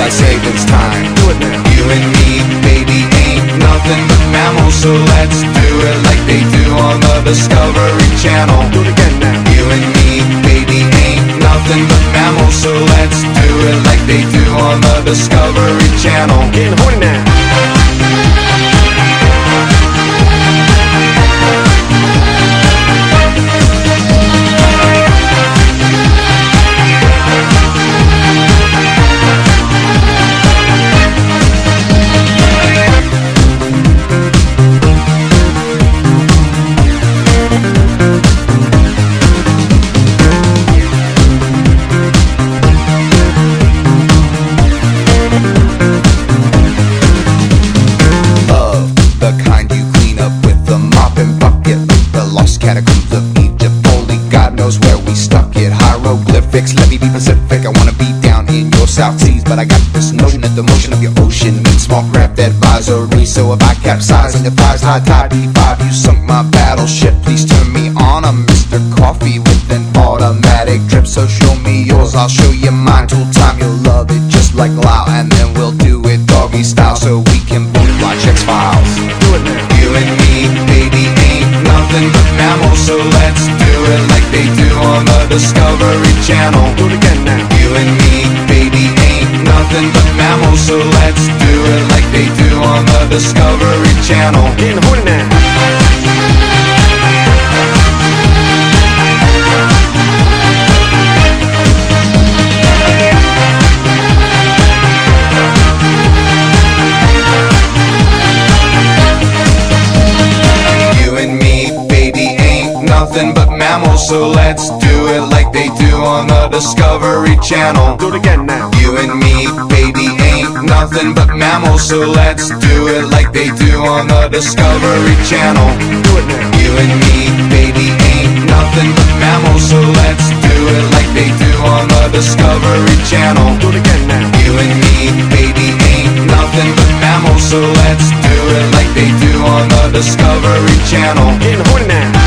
like savings time. Do it now. You and me, baby, ain't nothing but mammals, so let's do it like they do on the Discovery Channel. Do it again now. You and me, baby, ain't nothing but mammals, so let's do it like they do on the Discovery Channel. Getting horny now. Catacombs of Egypt, only God knows where we stuck it. Hieroglyphics, let me be Pacific. I wanna be down in your South Seas, but I got this notion that the motion of your ocean means small craft advisory. So if I capsize on your thighs, high tide D5, you sunk my battleship. Please turn me on. I'm Mr. Coffee with an automatic drip. So show me yours, I'll show you mine. Tool time, you'll love it just like Lao, and then we'll do it doggy style, so we can both watch X-Files. Do it now. You and me, baby, ain't nothing but mammals, so let's do it like they do on the Discovery Channel. Do it again now. You and me, baby, ain't nothing but mammals, so let's do it like they do on the Discovery Channel. Getting horny now. Nothing but mammals, so let's do it like they do on the Discovery Channel. Do it again now. You and me, baby, ain't nothing but mammals, so let's do it like they do on the Discovery Channel. Do it now. You and me, baby, ain't nothing but mammals, so let's do it like they do on the Discovery Channel. Do it again now. You and me, baby, ain't nothing but mammals, so let's do it like they do on the Discovery Channel. Getting horny now.